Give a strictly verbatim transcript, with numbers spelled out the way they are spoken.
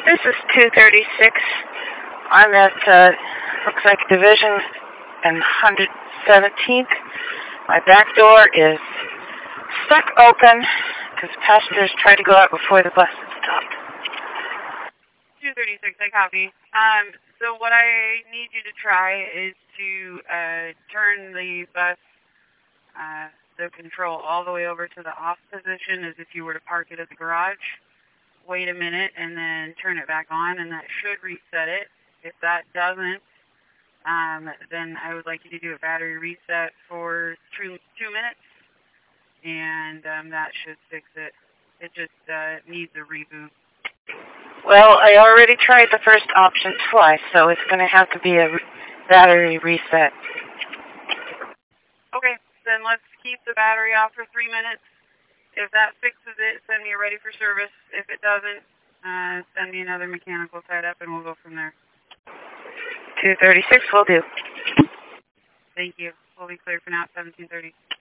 This is two thirty-six. I'm at, uh, looks like Division and one hundred seventeenth. My back door is stuck open because passengers tried to go out before the bus had stopped. two thirty-six, I copy. Um, so what I need you to try is to uh, turn the bus, uh, the control all the way over to the off position as if you were to park it at the garage. Wait a minute and then turn it back on, and that should reset it. If that doesn't, um, then I would like you to do a battery reset for two, two minutes, and um, that should fix it. It just uh, needs a reboot. Well, I already tried the first option twice, so it's going to have to be a re battery reset. Okay, then let's keep the battery off for three minutes. If that fixes it, send me a ready for service. If it doesn't, uh, send me another mechanical tied up, and we'll go from there. two thirty-six will do. Thank you. We'll be clear for now at seventeen thirty.